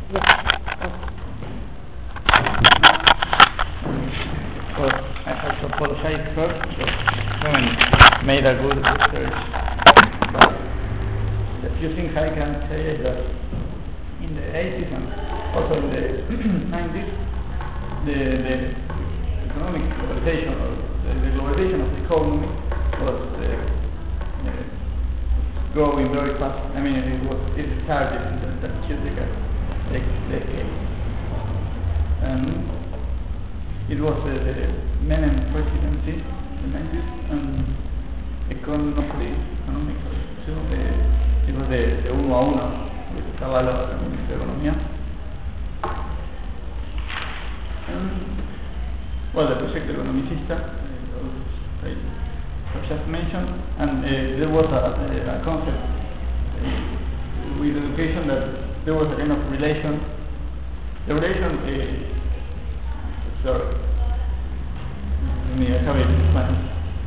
Well, I have to apologize first because I haven't made a good research. But the few things I can say is that in the 80s and also in the 90s, the economic globalization or the globalization of the economy was growing very fast. I mean, it started in the decade. And it was the Menem presidency in the 90s, and economically, it was the 1-1 with Zavala, the Ministro de Economía. Well, the Proyecto Economicista, I have just mentioned, and there was a concept with education that there was a kind of relation. The relation, sorry, I have it in Spanish.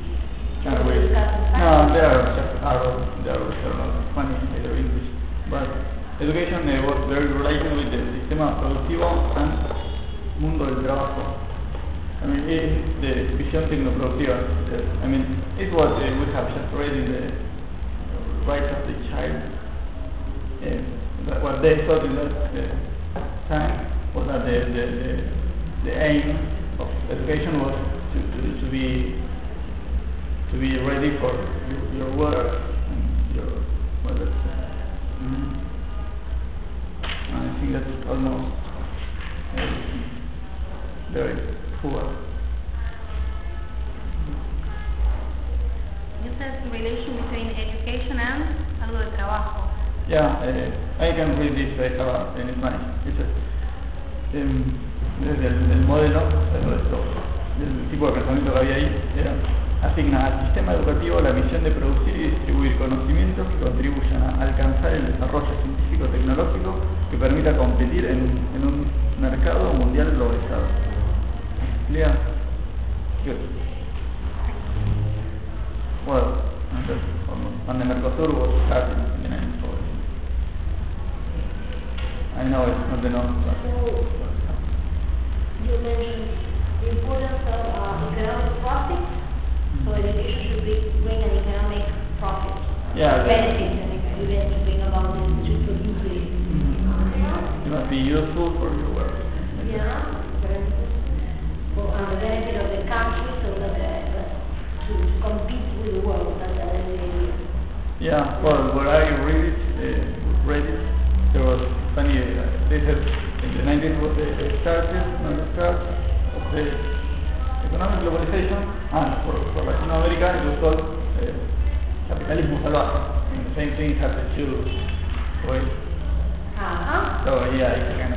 No, they are just arrows, they are not funny, either English. But education was very related with the sistema productivo and mundo del trabajo. I mean, the visión tecnoproductiva. I mean, it was, we have just read in the rights of the child. What they thought in that time was that the aim of education was to be ready for your work and your I think that's almost very poor. You said the relation between education and algo de trabajo. Yeah, I can read this in Spanish. Desde el modelo, del tipo de pensamiento que había ahí, era asigna al sistema educativo la misión de producir y distribuir conocimientos que contribuyan a alcanzar el desarrollo científico-tecnológico que permita competir en un mercado mundial globalizado. Clear? Good. Well, and the Mercosur was started in the 1940s. I know it's not enough, but you mentioned the importance of economic profit. So education should bring an economic profit. Yeah. Benefits and even bring about it to produce it. It must be useful for your work. Yeah. For the benefit of the country, so that to compete with the world. That's the idea. Yeah. Well, when I read it, there was funny. They said in the 90s was the start of the economic globalization, and for Latin America it was called capitalismo salvaje. And the same thing happened to Chile. So yeah, it's a kind